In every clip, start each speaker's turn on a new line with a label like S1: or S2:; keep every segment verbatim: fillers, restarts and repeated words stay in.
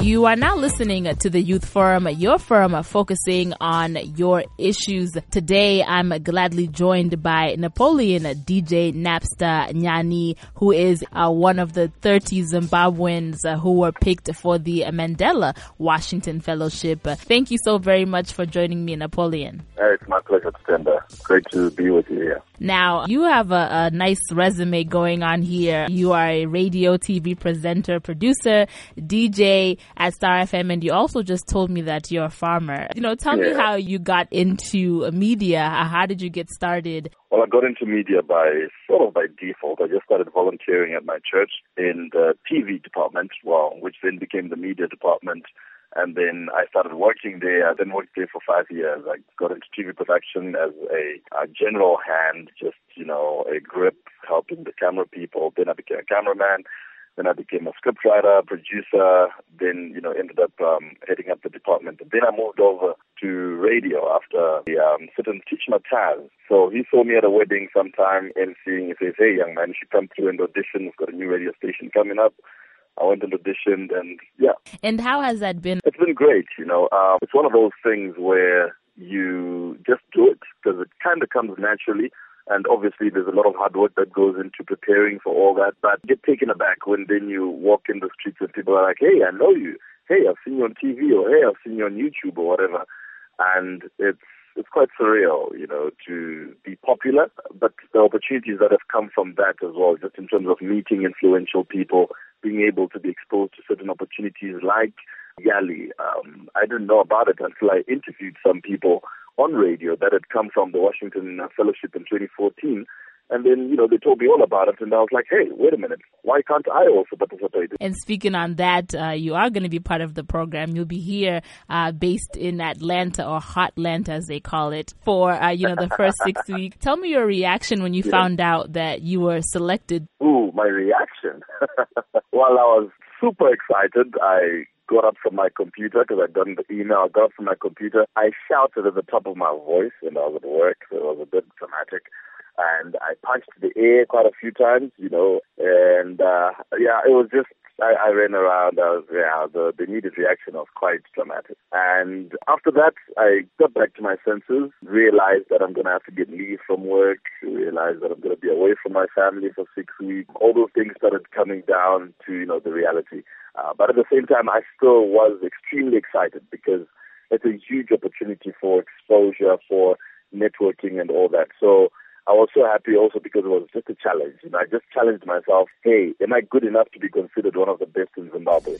S1: You are now listening to the Youth Forum, your forum focusing on your issues. Today, I'm gladly joined by Napoleon D J Napster Nyani, who is uh, one of the thirty Zimbabweans uh, who were picked for the Mandela Washington Fellowship. Uh, thank you so very much for joining me, Napoleon.
S2: Hey, it's my pleasure, Tender. Great to be with you here.
S1: Now, you have a, a nice resume going on here. You are a radio, T V presenter, producer, D J at Star F M, and you also just told me that you're a farmer. You know, tell yeah. me how you got into media. How did you get started?
S2: Well, I got into media by sort of by default. I just started volunteering at my church in the T V department, well, which then became the media department. And then I started working there. I then worked there for five years. I got into T V production as a, a general hand, just, you know, a grip, helping the camera people. Then I became a cameraman. Then I became a scriptwriter, producer. Then, you know, ended up um, heading up the department. And then I moved over to radio after the um, sit and teach my Taz. So he saw me at a wedding sometime emceeing. He says, "Hey, young man, you should come through and audition. We've got a new radio station coming up." I went and auditioned, and yeah.
S1: And how has that been?
S2: It's been great, you know. Um, it's one of those things where you just do it because it kind of comes naturally. And obviously, there's a lot of hard work that goes into preparing for all that. But get taken aback when then you walk in the streets and people are like, "Hey, I know you. Hey, I've seen you on T V," or "Hey, I've seen you on YouTube," or whatever. And it's it's quite surreal, you know, to be popular. But the opportunities that have come from that as well, just in terms of meeting influential people, being able to be exposed to certain opportunities like Yali. Um, I didn't know about it until I interviewed some people on radio that had come from the Washington Fellowship in twenty fourteen. And then, you know, they told me all about it, and I was like, hey, wait a minute, why can't I also participate?
S1: And speaking on that, uh, you are going to be part of the program. You'll be here uh, based in Atlanta, or Hotlanta as they call it, for, uh, you know, the first six weeks. Tell me your reaction when you yeah. found out that you were selected.
S2: Ooh, my reaction. Well, I was super excited. I got up from my computer because I'd done the email. I got up from my computer. I shouted at the top of my voice when I was at work, so it was a bit dramatic. And I punched the air quite a few times, you know, and, uh, yeah, it was just, I, I ran around. I was, yeah, the, the immediate reaction was quite dramatic. And after that, I got back to my senses, realized that I'm going to have to get leave from work, realized that I'm going to be away from my family for six weeks. All those things started coming down to, you know, the reality. Uh, but at the same time, I still was extremely excited because it's a huge opportunity for exposure, for networking and all that. So I was so happy also because it was just a challenge. You know, I just challenged myself, hey, am I good enough to be considered one of the best in Zimbabwe?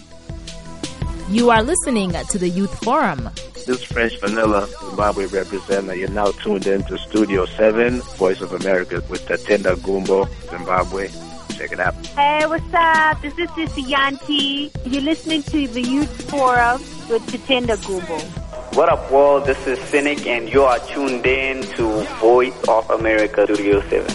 S1: You are listening to the Youth Forum.
S3: This is French Vanilla, Zimbabwe representative. You're now tuned in to Studio seven, Voice of America with Tatenda Gumbo, Zimbabwe. Check it out.
S4: Hey, what's up? This is Sissy Yanti. You're listening to the Youth Forum with Tatenda Gumbo.
S5: What up, world? This is Cynic, and you are tuned in to Voice of America, Studio seven.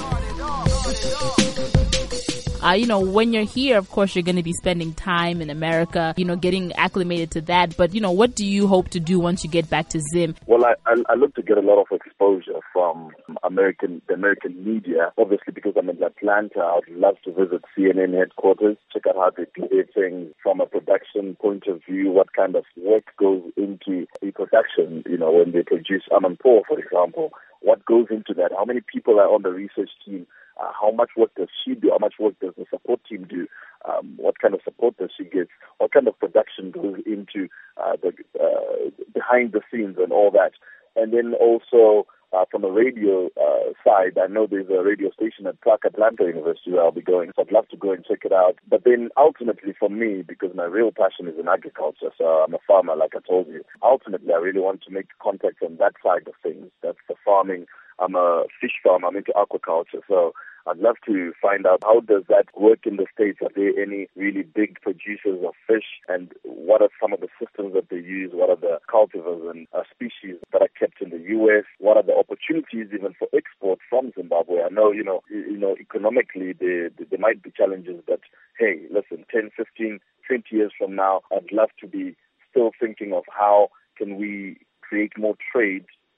S1: Uh, you know, when you're here, of course, you're going to be spending time in America, you know, getting acclimated to that. But, you know, what do you hope to do once you get back to Zim?
S2: Well, I, I, I look to get a lot of exposure from American, the American media. Obviously, because I'm in Atlanta, I'd love to visit C N N headquarters, check out how they do their things from a production point of view, what kind of work goes into a production, you know, when they produce Amanpour, for example. What goes into that? How many people are on the research team? Uh, how much work does she do? How much work does the support team do? Um, what kind of support does she get? What kind of production goes into uh, the uh, behind the scenes and all that? And then also uh, from a radio uh, side, I know there's a radio station at Clark Atlanta University where I'll be going, so I'd love to go and check it out. But then ultimately for me, because my real passion is in agriculture, so I'm a farmer, like I told you, ultimately I really want to make contact on that side of things. That's the farming. I'm a fish farmer. I'm into aquaculture. So I'd love to find out how does that work in the States. Are there any really big producers of fish? And what are some of the systems that they use? What are the cultivars and uh, species that are kept in the U S? What are the opportunities even for export from Zimbabwe? I know, you know, you know, economically there, there might be challenges, but hey, listen, ten, fifteen, twenty years from now, I'd love to be still thinking of how can we create more trade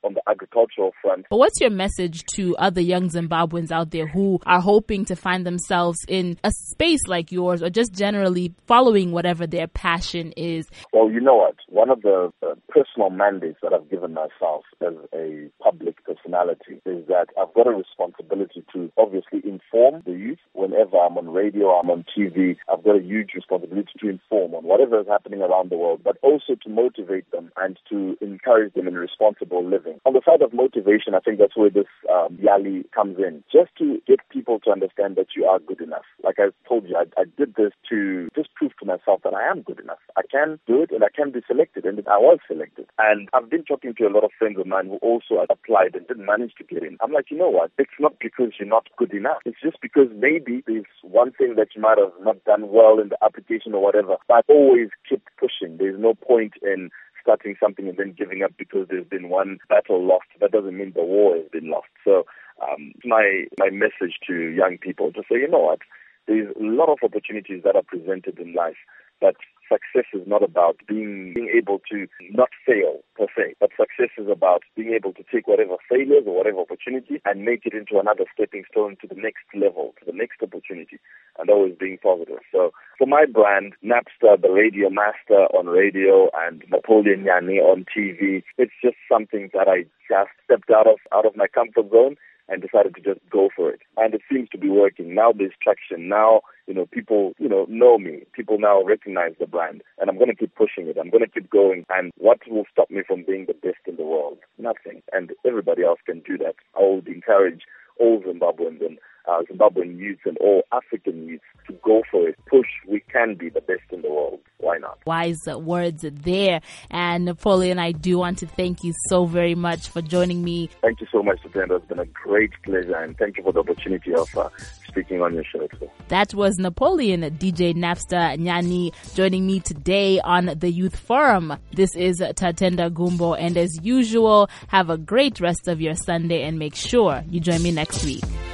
S2: on the agricultural front.
S1: But what's your message to other young Zimbabweans out there who are hoping to find themselves in a space like yours, or just generally following whatever their passion is?
S2: Well, you know what? One of the uh, personal mandates that I've given myself as a public personality is that I've got a responsibility to obviously inform the youth. Whenever I'm on radio, I'm on T V, I've got a huge responsibility to inform on whatever is happening around the world, but also to motivate them and to encourage them in responsible living. On the side of motivation, I think that's where this um, Yali comes in, just to get people to understand that you are good enough. Like I told you, I, I did this to just prove to myself that I am good enough. I can do it and I can be selected, and I was selected. And I've been talking to a lot of friends of mine who also applied and didn't manage to get in. I'm like, you know what? It's not because you're not good enough. It's just because maybe there's one thing that you might have not done well in the application or whatever, but always keep pushing. There's no point in starting something and then giving up because there's been one battle lost. That doesn't mean the war has been lost. So um, my my message to young people to say, you know what, there's a lot of opportunities that are presented in life, but success is not about being, being able to not fail per se, but success is about being able to take whatever failures or whatever opportunity and make it into another stepping stone to the next level, to the next opportunity, and always being positive. So for my brand, Napster, the radio master on radio, and Napoleon Nyani on T V, it's just something that I just stepped out of out of my comfort zone and decided to just go for it. And it seems to be working. Now there's traction. Now, you know, people, you know, know me. People now recognize the brand. And I'm going to keep pushing it. I'm going to keep going. And what will stop me from being the best in the world? Nothing. And everybody else can do that. I would encourage all Zimbabweans and uh, Zimbabwean youths and all African youths to go for it. Push. We can be the best in the world. Why not?
S1: Wise words there. And Napoleon, I do want to thank you so very much for joining me.
S2: Thank you so much, Tatenda. It's been a great pleasure, and thank you for the opportunity of uh, speaking on your show today.
S1: That was Napoleon, D J Napster Nyani, joining me today on the Youth Forum. This is Tatenda Gumbo, and as usual, have a great rest of your Sunday and make sure you join me next week.